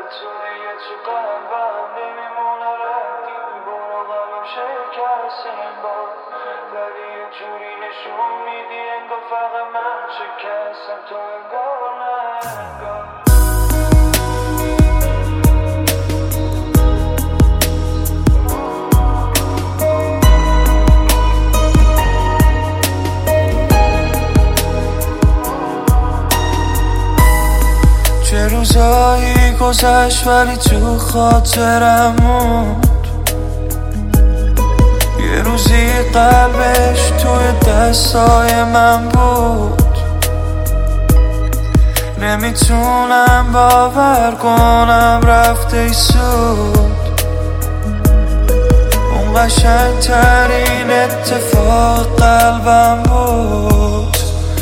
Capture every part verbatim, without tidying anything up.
توی تو قلبم نمیمونه ردی، برو قلبم شکستیم با، ولی یه جوری نشون میدی انگار فقط من شکستم تو انگار نه انگار. چه روزایی گذشت ولی تو خاطرم موند، یه روزی قلبش توی دستای من بود. نمیتونم باور کنم رفته ای سود، اون قشنگ ترین اتفاق قلبم بود.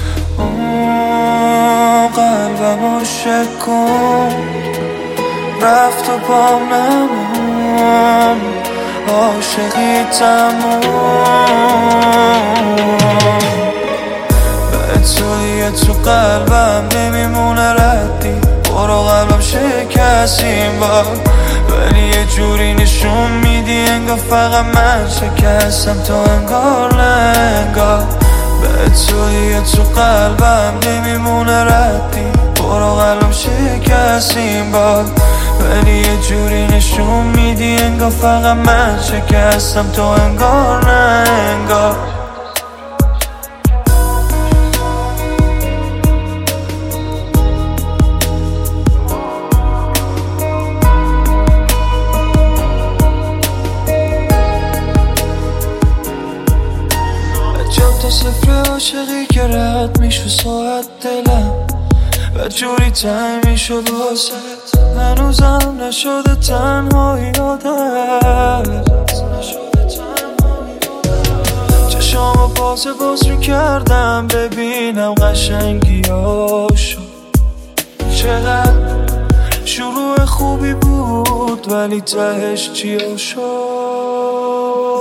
قلبمو شکند رفت و پام نمون، عاشقی تموم. به توی تو قلبم نمیمونه ردی، برو قلبم شکستیم با، ولی یه جوری نشون میدی انگار فقط من شکستم تو انگار نه انگار. به توی تو قلبم نمیمونه ردی، برو قلبم شکستیم با، ولی یه جوری نشون میدی انگار فقط من شکستم تو انگار نه انگار. تا صفر عاشقی که رد میشو ساعت دلم و جوری تنگ میشد واسه، هنوزم نشده تنهایی عادت. چشامو باز باز رو کردم ببینم قشنگیاشو، چقدر شروع خوبی بود ولی تهش چیا شد.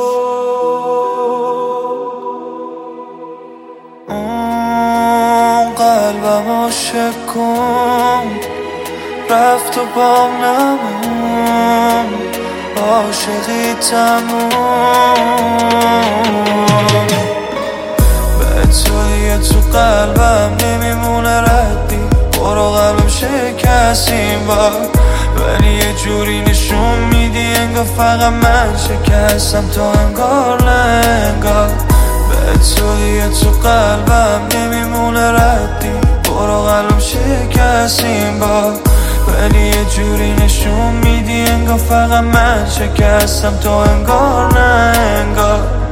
قلبمو شکند رفت و بام نمون، عاشقی تموم. به توی تو قلبم نمیمونه ردی، برو قلبم شکستیم با، ولی یه جوری نشون میدی انگار فقط من شکستم تو انگار نه انگار. به توی تو قلبم نمیمونه ردی، برو قلبم شکستیم با، ولی یه جوری نشون میدی انگار فقط من شکستم تو انگار نه انگار.